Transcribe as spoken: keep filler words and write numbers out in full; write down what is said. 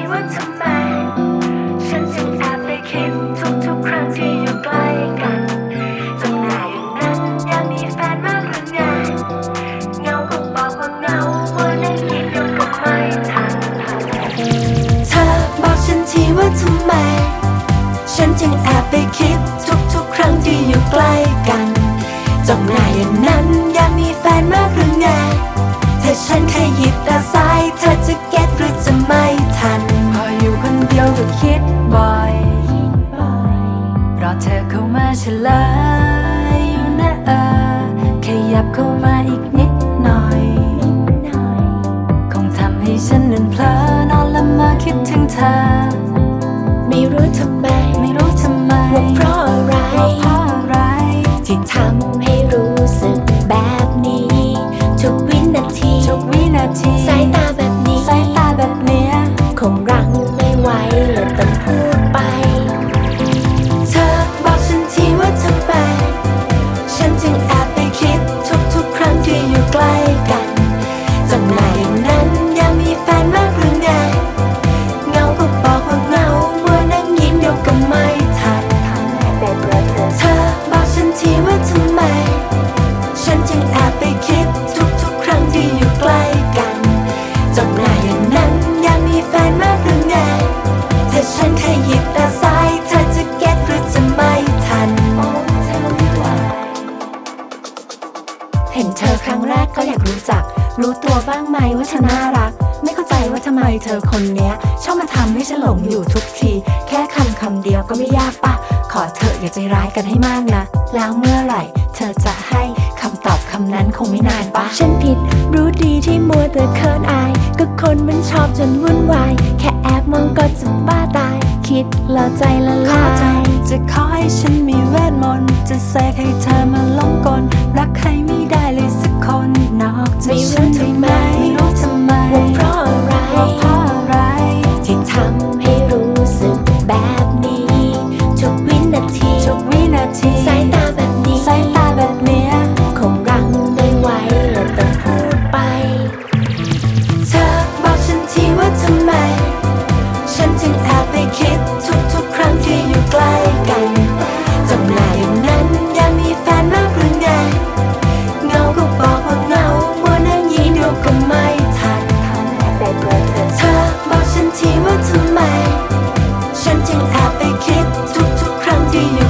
ว่าทำไมฉันจึงแอบไปคิดทุกๆครั้งที่อยู่ใกล้กันจงหน้าอย่างนั้นอยากมีแฟนมากหรือไงเงาก็บอกว่าเงาว่านั่งยิ้มยังก็ไม่ทันเธอบอกฉันทีว่าทำไมฉันจึงแอบไปคิดทุกๆครั้งที่อยู่ใกล้กันจงหน้าอย่างนั้นอยากมีแฟนมากหรือไงถ้าฉันขยิบตาซ้ายเธอจะเก็ตหรือจะไม่ทันพออยู่คนเดียวก็คิดบ่อยรอเธอเข้ามาเฉลยอยู่นะเออขยับเข้ามาอีกนิดหน่อยคงทำให้ฉันนั้นเพลินนอนละเมอคิดถึงเธอไม่รู้ทำไมไม่รู้ทำไมว่าเพราะอะไรเพราะอะไรที่ทำให้รู้สึกแบบนี้ทุกวินาทีทุกวินาทีสายตาแบบนี้สายตาแบบเนี้ยคงรั้งไม่ไหวเลยต้องพูดไปเธอบอกฉันทีว่าทำไมฉันจึงแอบไปคิดทุกๆครั้งที่อยู่ใกล้กันจงหน้าอย่างนั้นอยากมีแฟนมากหรือไงเงาก็บอกว่าเงามัวนั่งยิ้มเดียวก็ไม่ทันเธอบอกฉันทีว่าทำไมฉันจึงแอบไปคิดทุกๆครั้งที่อยู่ใกล้กันจงหน้าอย่างนั้นอยากมีแฟนมากหรือไงถ้าฉันขยิบตาซ้ายเธอจะเก็ตหรือจะไม่ทันโอ้เธอไม่ไหวเห็นเธอครั้งแรกก็อยากรู้จักรู้ตัวบ้างไหมว่าเธอน่ารักไม่เข้าใจว่าทำไมเธอคนเนี้ยชอบมาทำให้ฉันหลงอยู่ทุกทีแค่คำคำเดียวก็ไม่ยากปะขอเธออย่าใจร้ายกันให้มากนะแล้วเมื่อไหร่เธอจะให้คำตอบคำนั้นคงไม่นานปะฉันผิดรู้ดีที่มัวแต่เขินอายก็คนมันชอบจนวุ่นวายแค่แอบมองก็จะบ้าตายคิดแล้วใจละลายจะขอให้ฉันมีเวทมนต์จะเสกให้เธอมาหลงกลรักใครไม่ได้เลยสักคนนอกจากฉันไม่ไม่รู้ทำไมว่าเพราะอะไรว่าเพราะอะไรที่ทำให้รู้สึกแบบนี้ทุกวินาทีทุกวินาทีสายตาแบบนี้สายตาแบบเนี้ยคงรั้งไม่ไหวเลยต้องพูดไปเธอบอกฉันทีว่าทำไมฉันจึงแอบไปคิดทุกๆครั้งที่อยู่ใกล้กันจงหน้าอย่างนั้นอยากมีแฟนมากหรือไงเงาก็บอกว่าเงามัวนั่งยิ้มเดียวก็ไม่ทันเธอบอกฉันทีว่าทำไมฉันจึงแอบไปคิดทุกๆครั้งที่อยู่